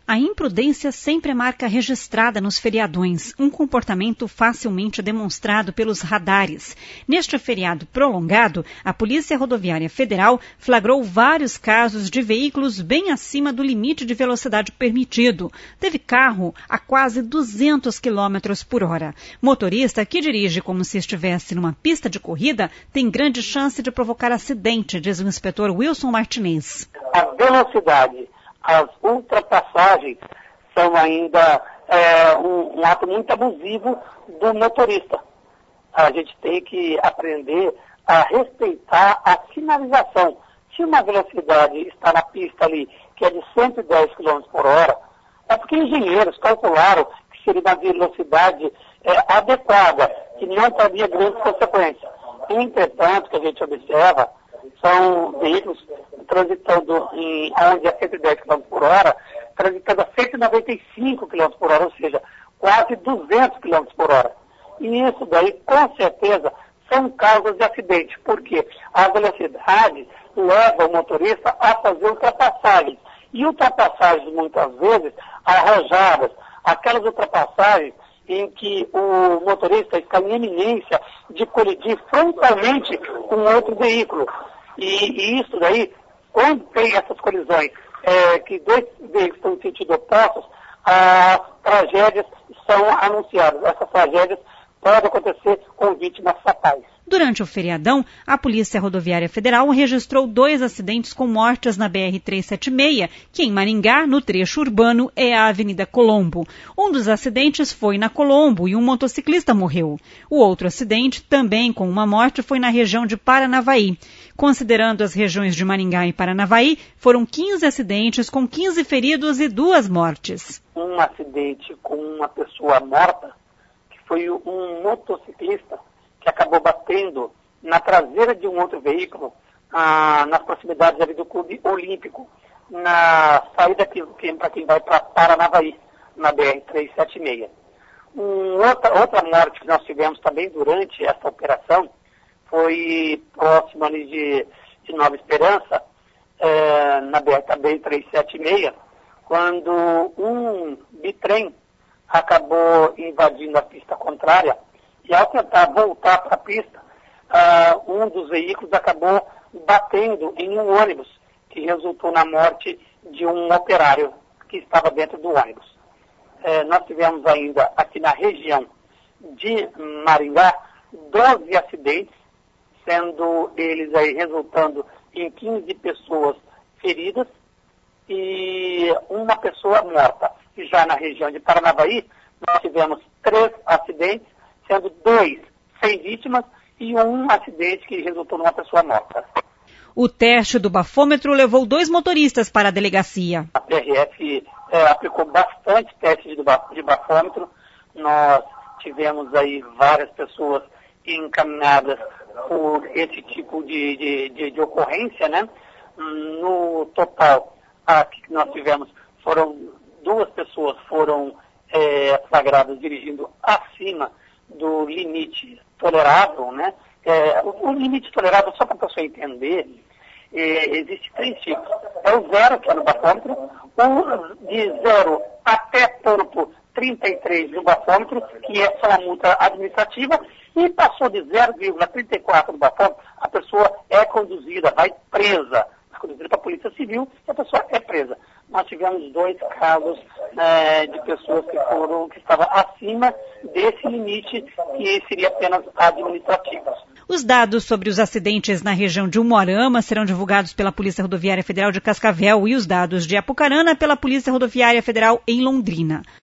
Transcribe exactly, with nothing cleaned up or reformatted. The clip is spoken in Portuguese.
A imprudência sempre é marca registrada nos feriadões, um comportamento facilmente demonstrado pelos radares. Neste feriado prolongado, a Polícia Rodoviária Federal flagrou vários casos de veículos bem acima do limite de velocidade permitido. Teve carro a quase duzentos quilômetros por hora. Motorista que dirige como se estivesse numa pista de corrida tem grande chance de provocar acidente, diz o inspetor Wilson Martinez. A velocidade, as ultrapassagens são ainda é, um, um ato muito abusivo do motorista. A gente tem que aprender a respeitar a sinalização. Se uma velocidade está na pista ali, que é de cento e dez quilômetros por hora, é porque engenheiros calcularam que seria uma velocidade é, adequada, que não teria grandes consequências. Entretanto, o que a gente observa são veículos transitando em onde é cento e dez quilômetros por hora, transitando a cento e noventa e cinco quilômetros por hora, ou seja, quase duzentos quilômetros por hora. E isso daí, com certeza, são causas de acidente, porque a velocidade leva o motorista a fazer ultrapassagens. E ultrapassagens, muitas vezes, arrojadas, aquelas ultrapassagens em que o motorista está em eminência de colidir frontalmente com outro veículo. E, e isso daí, quando tem essas colisões, é, que dois veículos estão em sentido oposto, as tragédias são anunciadas. Essas tragédias podem acontecer com vítimas fatais. Durante o feriadão, a Polícia Rodoviária Federal registrou dois acidentes com mortes na B R trezentos e setenta e seis, que em Maringá, no trecho urbano, é a Avenida Colombo. Um dos acidentes foi na Colombo e um motociclista morreu. O outro acidente, também com uma morte, foi na região de Paranavaí. Considerando as regiões de Maringá e Paranavaí, foram quinze acidentes com quinze feridos e duas mortes. Um acidente com uma pessoa morta, que foi um motociclista, que acabou batendo na traseira de um outro veículo, ah, nas proximidades ali do Clube Olímpico, na saída que, que, para quem vai para Paranavaí, na B R trezentos e setenta e seis. Um, outra, outra morte que nós tivemos também durante essa operação foi próximo ali de, de Nova Esperança, eh, na B R trezentos e setenta e seis, quando um bitrem acabou invadindo a pista contrária. E ao tentar voltar para a pista, uh, um dos veículos acabou batendo em um ônibus, que resultou na morte de um operário que estava dentro do ônibus. Uh, nós tivemos ainda aqui na região de Maringá doze acidentes, sendo eles aí resultando em quinze pessoas feridas e uma pessoa morta. E já na região de Paranavaí, nós tivemos três acidentes, sendo dois sem vítimas e um acidente que resultou numa pessoa morta. O teste do bafômetro levou dois motoristas para a delegacia. A P R F é, aplicou bastante testes de, de bafômetro. Nós tivemos aí várias pessoas encaminhadas por esse tipo de, de, de, de ocorrência, né? No total, aqui que nós tivemos, foram duas pessoas foram é, flagradas dirigindo acima do limite tolerável, né? É, o, o limite tolerável, só para a pessoa entender, é, existe três tipos. É o zero, que é no bafômetro, o de zero até ponto trinta e três no bafômetro, que é só uma multa administrativa, e passou de zero vírgula trinta e quatro no bafômetro, a pessoa é conduzida, vai presa, é conduzida para a Polícia Civil, e a pessoa é presa. Nós tivemos dois casos é, de pessoas que foram, que estavam acima desse limite, que seria apenas administrativo. Os dados sobre os acidentes na região de Umuarama serão divulgados pela Polícia Rodoviária Federal de Cascavel e os dados de Apucarana pela Polícia Rodoviária Federal em Londrina.